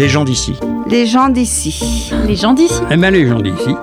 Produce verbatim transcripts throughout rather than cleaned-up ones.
Les gens d'ici. Les gens d'ici. Les gens d'ici. Eh bien, les gens d'ici.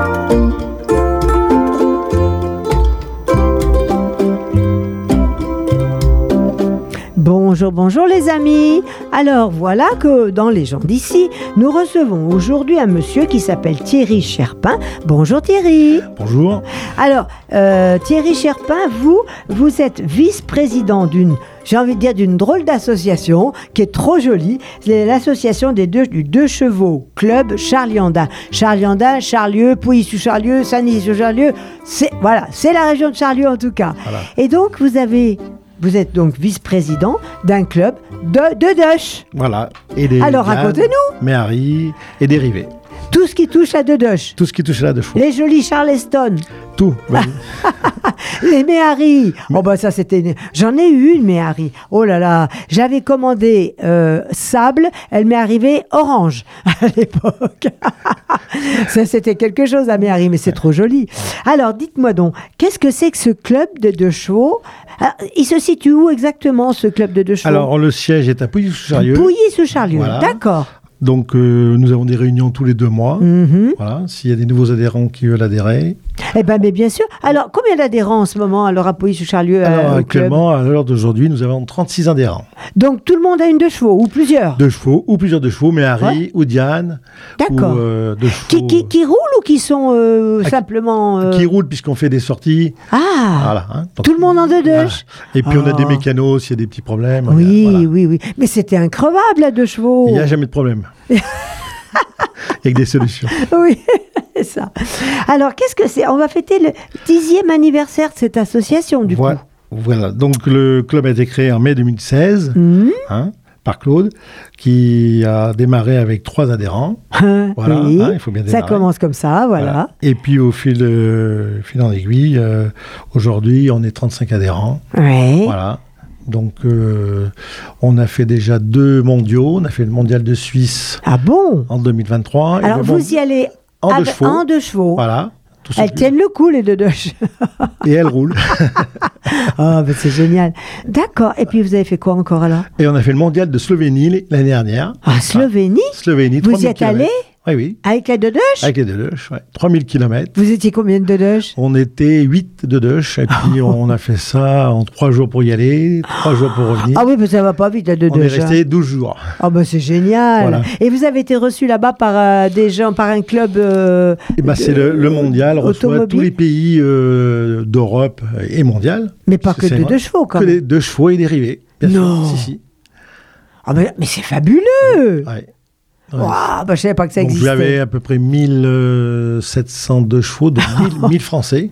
Bonjour, bonjour les amis. Alors voilà que dans Les gens d'ici, nous recevons aujourd'hui un monsieur qui s'appelle Thierry Cherpin. Bonjour Thierry. Bonjour. Alors euh, Thierry Cherpin, vous, vous êtes vice-président d'une, j'ai envie de dire d'une drôle d'association qui est trop jolie. C'est l'association des deux, du Deux Chevaux Club Charlianda. Charlianda, Charlieu, Pouilly-sous-Charlieu, Saint-Nizy-sous-Charlieu. C'est, voilà, c'est la région de Charlieu en tout cas. Voilà. Et donc vous avez... Vous êtes donc vice-président d'un club de, de Deuche. Voilà. Et des Alors Diane, racontez-nous. Méhari et dérivés. Tout ce qui touche à de Deuche. Tout ce qui touche à la deux chevaux. Les jolis Charleston. Tout. Vas-y. Les Méhari. Oh bah ça c'était... J'en ai eu une Méhari. Oh là là. J'avais commandé euh, sable. Elle m'est arrivée orange à l'époque. Ça c'était quelque chose à Méhari, mais c'est trop joli. Alors dites-moi donc, qu'est-ce que c'est que ce club de deux chevaux? Alors, il se situe où exactement ce club de deux chevaux? Alors le siège est à Pouilly-sous-Charlieu. Pouilly-sous-Charlieu, Voilà. d'accord. Donc euh, nous avons des réunions tous les deux mois. Mhm. Voilà. S'il y a des nouveaux adhérents qui veulent adhérer. Eh bien, mais bien sûr. Alors, combien d'adhérents en ce moment alors à Pouilly-sous-Charlieu? Alors euh, au actuellement, à l'heure d'aujourd'hui, nous avons trente-six adhérents. club Donc, tout le monde a une deux chevaux ou plusieurs? Deux chevaux ou plusieurs deux chevaux, Méhari Ouais. ou Diane. D'accord. Ou, euh, deux chevaux Qui, qui, qui roulent ou qui sont euh, Ah, simplement... euh, qui roulent puisqu'on fait des sorties. Ah Voilà. Hein. Donc, Tout le monde en deux voilà. Deuche. Et puis on a Ah. des mécanos s'il y a des petits problèmes. Oui, Voilà. oui, oui. Mais c'était increvable, la deux chevaux. Il n'y a jamais de problème. Avec des solutions. Oui, c'est ça. Alors, qu'est-ce que c'est? On va fêter le dixième anniversaire de cette association, du voilà. coup. Voilà. Donc le club a été créé en mai deux mille seize Mmh. hein, par Claude, qui a démarré avec trois adhérents. Voilà, Oui. hein, il faut bien Ça démarrer. commence comme ça, voilà. Et puis au fil, euh, fil en aiguille, euh, aujourd'hui on est trente-cinq adhérents. Ouais. Voilà. Donc euh, on a fait déjà deux mondiaux. On a fait le mondial de Suisse Ah bon? en deux mille vingt-trois. et Alors, le vous mond- y allez en deux avec- chevaux. en deux chevaux. Voilà. Tout Elles ça- tiennent le coup, les deux Deuche. Et elles roulent. Oh, ben c'est génial. D'accord. Et puis, vous avez fait quoi encore alors? Et on a fait le mondial de Slovénie l'année dernière. Ah, Slovénie? Slovénie. Vous trois y mille êtes allé? kilomètres. Oui, oui. Avec les deux Deuche? Avec les deux Deuche, ouais. trois mille kilomètres. Vous étiez combien de deux Deuche? On était huit de Deuche, et puis on a fait ça en trois jours pour y aller, trois jours pour revenir. Ah oui, mais ça va pas vite, la deux on est Deuche. resté hein. douze jours. Ah ben c'est génial. Voilà. Et vous avez été reçu là-bas par euh, des gens, par un club euh, Et ben, de- c'est le, le mondial, reçoit automobile. tous les pays euh, d'Europe et mondial. Mais pas que C'est de vrai. deux chevaux quand Que même. des deux chevaux et dérivés. Bien Non. sûr. Si, si. Ah ben, mais c'est fabuleux. Ouais. Ouais. Waouh, ben, je savais pas que ça Donc existait. j'avais à peu près mille sept cent deux chevaux, de mille, mille Français.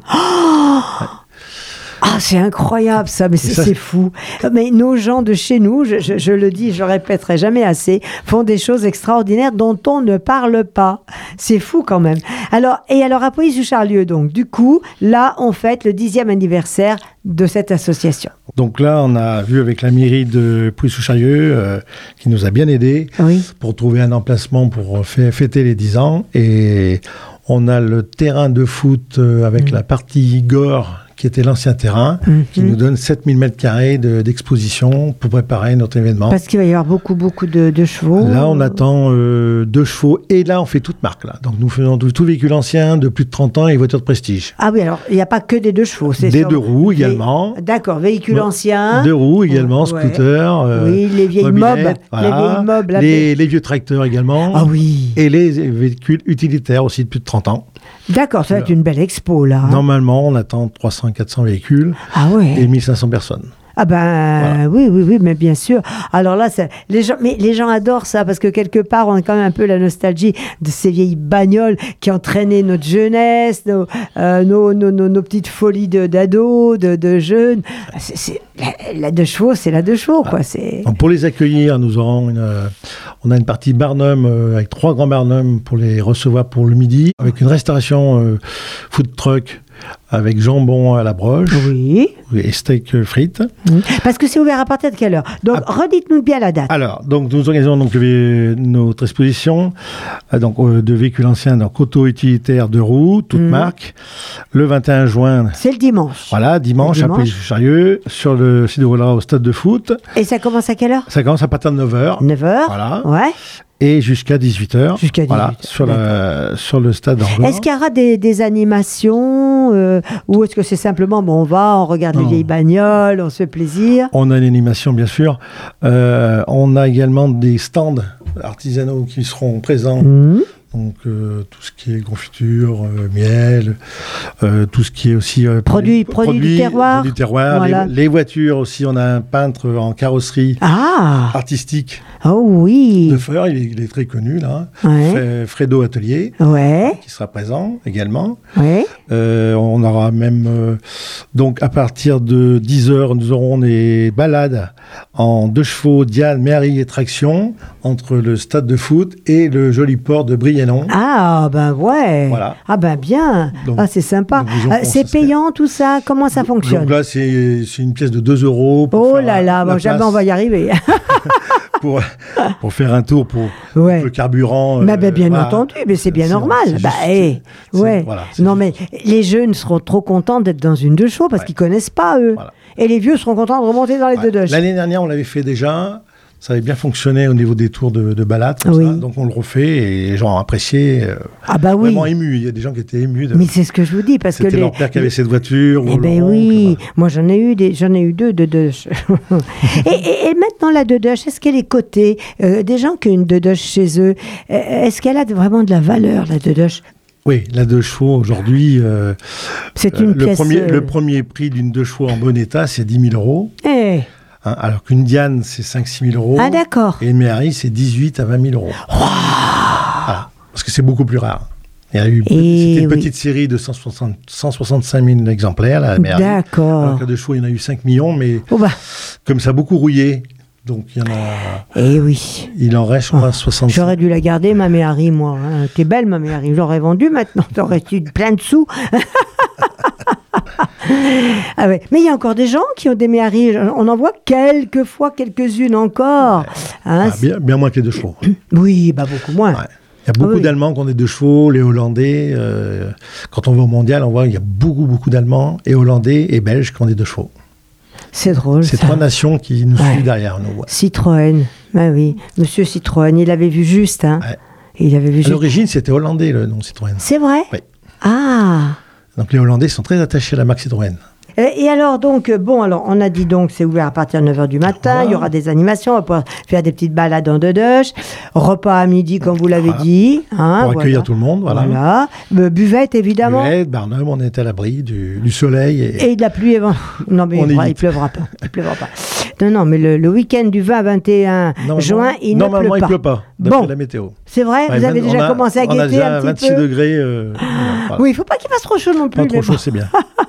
Ah, c'est incroyable ça, mais c'est ça, c'est c'est- fou. Mais nos gens de chez nous, je, je- je le dis, je le répéterai jamais assez, font des choses extraordinaires dont on ne parle pas. C'est fou quand même. Alors, et alors à Pouilly-sous-Charlieu, donc, du coup, là, on fête le dixième anniversaire de cette association. Donc là, on a vu avec la mairie de Pouilly-sous-Charlieu, euh, qui nous a bien aidés Oui. pour trouver un emplacement pour fê- fêter les dix ans. Et on a le terrain de foot euh, avec Mm. la partie Gore, qui était l'ancien terrain, Mhm. qui nous donne sept mille mètres carrés de- d'exposition pour préparer notre événement. Parce qu'il va y avoir beaucoup, beaucoup de, de chevaux. Là, on attend euh, deux chevaux et là, on fait toute marque. Là. Donc, nous faisons tout, tout véhicule ancien de plus de trente ans et voiture de prestige. Ah oui, alors, il n'y a pas que des deux chevaux, c'est Des sûr. deux roues Vé- également. D'accord, véhicules Ouais. anciens. Deux roues également, Ouais. scooter. euh, Oui, les vieilles mobylettes, mobs. voilà. Les vieilles mobs. la les, vieille- les vieux tracteurs également. Ah oui. Et les véhicules utilitaires aussi de plus de trente ans. D'accord, ça va être une belle expo, là. hein. Normalement, on attend trois cents à quatre cents véhicules Ah ouais. et mille cinq cents personnes. Ah ben oui, oui, oui, mais bien sûr. Alors là, ça, les gens, mais les gens adorent ça parce que quelque part, on a quand même un peu la nostalgie de ces vieilles bagnoles qui entraînaient notre jeunesse, nos, euh, nos, nos, nos, nos petites folies de, d'ados, de, de jeunes. C'est, c'est- la, la deux chevaux, c'est la deux chevaux, quoi. C'est... Donc, pour les accueillir, nous aurons une, euh, on a une partie Barnum euh, avec trois grands Barnum pour les recevoir pour le midi, avec une restauration euh, food truck avec jambon à la broche Oui. et steak frites. Mmh. Parce que c'est ouvert à partir de quelle heure? Donc, Ah. redites-nous bien la date. Alors, donc, nous organisons donc le- notre exposition euh, donc, euh, de véhicules anciens, donc auto-utilitaires de roues, toutes Mhm. marques, le vingt et un juin. C'est le dimanche. Voilà, dimanche, Le à dimanche. Puy-Charieux, sur le site de Voilà au stade de foot. Et ça commence à quelle heure? Ça commence à partir de neuf heures. neuf heures. Voilà. Ouais. Et jusqu'à dix-huit heures. Jusqu'à Voilà, dix-huit heures, sur, la, sur le stade d'Angor. Est-ce qu'il y aura des, des animations euh, ou est-ce que c'est simplement, bon, on va, on regarde les Non. vieilles bagnoles, on se fait plaisir? On a une animation, bien sûr. Euh, on a également des stands artisanaux qui seront présents. Mmh. Donc, euh, tout ce qui est confiture, euh, miel, euh, tout ce qui est aussi... euh, Produits- produits du terroir. produits du terroir. Voilà. Les, les voitures aussi, on a un peintre en carrosserie Ah, artistique oh oui. de Feur, il est, il est très connu là. Ouais. Fre- Fredo Atelier, Ouais, qui sera présent également. ouais. Euh, on aura même... euh, donc, à partir de dix heures, nous aurons des balades en deux chevaux, Diane, Méhari et traction, entre le stade de foot et le joli port de Briennon. Ah, ben ouais. Voilà. Ah, ben bien. Donc- ah, c'est sympa. donc, disons Euh, qu'on c'est se serait- payant tout ça? Comment ça fonctionne? Donc là, c'est c'est une pièce de deux euros. pour Oh faire là un- là, la bon, jamais place, on va y arriver. Pour, pour faire un tour pour Ouais. le carburant. Mais euh, ben, bien voilà. entendu, mais c'est bien C'est- normal. c'est Bah, juste- eh, c'est- ouais. voilà, c'est non, juste- mais les jeunes seront trop contents d'être dans une deux chevaux parce Ouais. qu'ils connaissent pas, eux. Voilà. Et les vieux seront contents de remonter dans les Ouais. deux doches. L'année dernière, on l'avait fait déjà. Ça avait bien fonctionné au niveau des tours de, de balade. comme Oui. ça. Donc on le refait et les gens ont apprécié. euh, Ah bah oui. Vraiment émus. Il y a des gens qui étaient émus. De... Mais c'est ce que je vous dis parce que C'était les. leur père qui avait cette voiture. Eh ou ben leur oncle, oui, voilà. moi j'en ai eu des, j'en ai eu deux de Deuche. et, et, et maintenant la Deuche, est-ce qu'elle est cotée euh, des gens qui ont une Deuche chez eux, euh, est-ce qu'elle a vraiment de la valeur la Deuche? Oui, la deux chevaux aujourd'hui. euh, C'est euh, une le, pièce. premier, euh, le premier prix d'une deux chevaux en bon état, c'est dix mille euros. eh. Hein, alors qu'une Diane, c'est cinq à six mille euros. Ah d'accord. Et une Méhari, c'est dix-huit à vingt mille euros. Voilà. Parce que c'est beaucoup plus rare. Il y a eu, Et c'était une oui. petite série de cent soixante, cent soixante-cinq mille exemplaires, la Méhari. Alors D'accord. que de chevaux, il y en a eu cinq millions, mais Oh bah, comme ça a beaucoup rouillé, donc il y en a, eh oui. il en reste, je crois, soixante. J'aurais dû la garder, ma Méhari, moi. Hein. T'es belle, ma Méhari. J'aurais vendu maintenant. T'aurais eu plein de sous. Ah ouais. Mais il y a encore des gens qui ont des Méhari. On en voit quelques fois, quelques-unes encore. Hein, Ah, bien, bien moins que les deux chevaux. oui, bah beaucoup moins. Ouais. Il y a beaucoup Ah oui. d'Allemands qui ont des deux chevaux, les Hollandais. euh, quand on va au mondial, on voit qu'il y a beaucoup, beaucoup d'Allemands et Hollandais et Belges qui ont des deux chevaux. C'est drôle. C'est ça. trois nations qui nous Ouais. suivent derrière nous. ouais. Citroën. Ah oui, Monsieur Citroën, il avait vu juste. Hein. Ouais. Il avait vu À juste. l'origine, c'était hollandais le nom Citroën. C'est vrai? Oui. Ah. Donc les Hollandais sont très attachés à la marque Citroën. Et et alors, donc, euh, bon, alors, on a dit donc, c'est ouvert à partir de neuf heures du matin, Voilà. il y aura des animations, on va pouvoir faire des petites balades en Dedoche, repas à midi, comme vous l'avez Voilà. dit. Hein, Pour accueillir voilà. tout le monde, voilà. Voilà. Euh, buvette, évidemment. Ouais, Barnum, on est à l'abri du, du soleil. Et, Et de la pluie et vent. Non, mais On il, il évite. pleuvra pas. Il pleuvra pas. Non, non, mais le, le week-end du vingt à vingt et un Normalement- juin, il ne normalement, pleut pas. il pleut pas, d'après Bon. la météo. C'est vrai? Ouais, vous avez vingt- déjà on a- commencé à On a guetter déjà un petit vingt-six peu? degrés. euh, voilà. Oui, il faut pas qu'il fasse trop chaud non plus. Pas trop mais chaud, bon. c'est bien.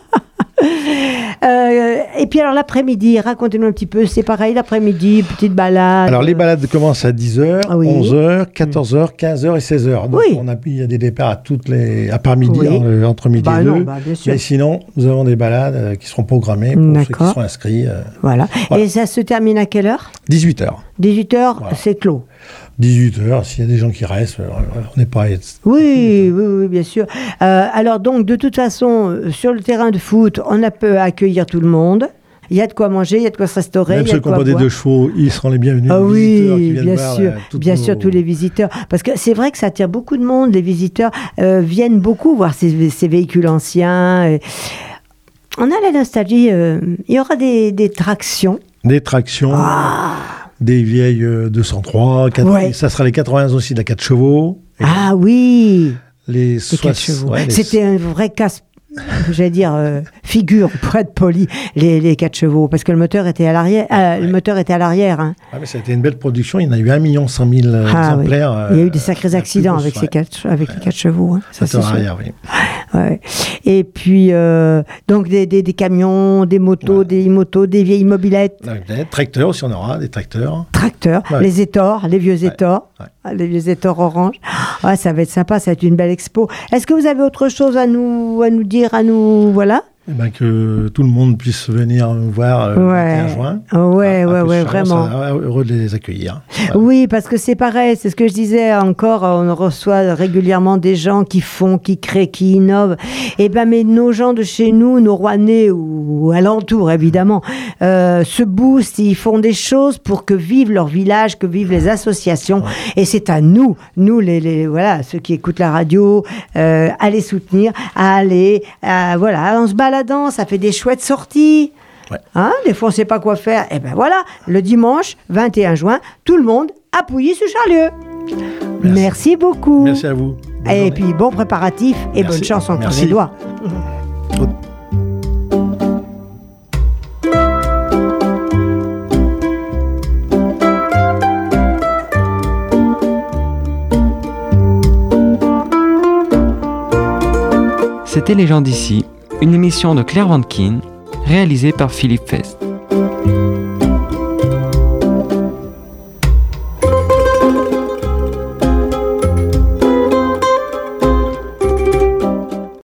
Euh, et puis alors l'après-midi, racontez-nous un petit peu, c'est pareil l'après-midi, petite balade. Alors, les balades commencent à dix heures, Ah oui. onze heures, quatorze heures, quinze heures et seize heures. Donc, Oui. on a, il y a des départs à toutes les, à part midi, Oui. en- entre midi Bah et non, deux. bah, bien sûr. Mais sinon, nous avons des balades euh, qui seront programmées pour ceux D'accord. qui sont inscrits. euh, Voilà. Voilà. Et ça se termine à quelle heure? dix-huit heures. dix-huit heures, Voilà. c'est clos. dix-huit heures, s'il y a des gens qui restent, euh, on n'est pas... Oui, oui, oui, bien sûr. Euh, alors donc, de toute façon, euh, sur le terrain de foot, on a peut accueillir tout le monde. Il y a de quoi manger, il y a de quoi se restaurer. Même il y a ceux de qui ont quoi pas des boire. deux chevaux, ils seront les bienvenus. Ah les visiteurs qui oui, viennent bien voir, sûr, euh, toutes bien nos- sûr, tous les visiteurs. Parce que c'est vrai que ça attire beaucoup de monde. Les visiteurs euh, viennent beaucoup voir ces, ces véhicules anciens. Et on a la nostalgie. euh, il y aura des, des tractions. Des tractions, des vieilles euh, deux cent trois, quatre- Ah. Ouais. ça sera les quatre-vingts aussi de la quatre chevaux. Et Ah oui, les les soix- quatre chevaux. ouais, les- C'était un vrai casse. J'allais dire euh, figure pour être poli, les, les quatre chevaux, parce que le moteur était à l'arrière. euh, Le Ouais. moteur était à l'arrière. Hein. Ah, mais ça a été une belle production. Il y en a eu un million cent mille euh, Ah, oui. exemplaires. Il y a euh, eu des sacrés la accidents plus avec, grosse, ces quatre, avec les quatre chevaux. Hein. Ça, ouais. c'est Moteur sûr. arrière, oui. Ouais. Et puis, euh, donc, des, des, des camions, des motos, Voilà. des motos, des vieilles mobilettes, Donc, Des tracteurs aussi, on aura des tracteurs. tracteurs, Ouais. les étors, les vieux étors, ouais. ah, les vieux étors orange. Ah, ça va être sympa, ça va être une belle expo. Est-ce que vous avez autre chose à nous, à nous dire, à nous... Voilà. Eh ben, que tout le monde puisse venir me voir euh, ouais. le vingt et un juin. Ouais, ah, ouais, ouais, vraiment. Heureux de les accueillir. Ouais. Oui, parce que c'est pareil, c'est ce que je disais encore, on reçoit régulièrement des gens qui font, qui créent, qui innovent. Et ben, mais nos gens de chez nous, nos Rouennais ou, ou alentours, évidemment, euh, se boostent, ils font des choses pour que vive leur village, que vivent les associations. Ouais. Et c'est à nous, nous, les, les, voilà, ceux qui écoutent la radio, euh, à les soutenir, à aller, à, voilà, on se balade. Ça fait des chouettes sorties. Ouais. Hein, des fois, on ne sait pas quoi faire. Et ben voilà, le dimanche vingt et un juin, tout le monde à Pouilly-sur-Charlieu. Merci. Merci beaucoup. Merci à vous. Bonne et journée. Puis, bon préparatif et Merci. Bonne chance entre Merci. Les doigts. C'était Les gens d'ici, une émission de Claire Vankin, réalisée par Philippe Fest.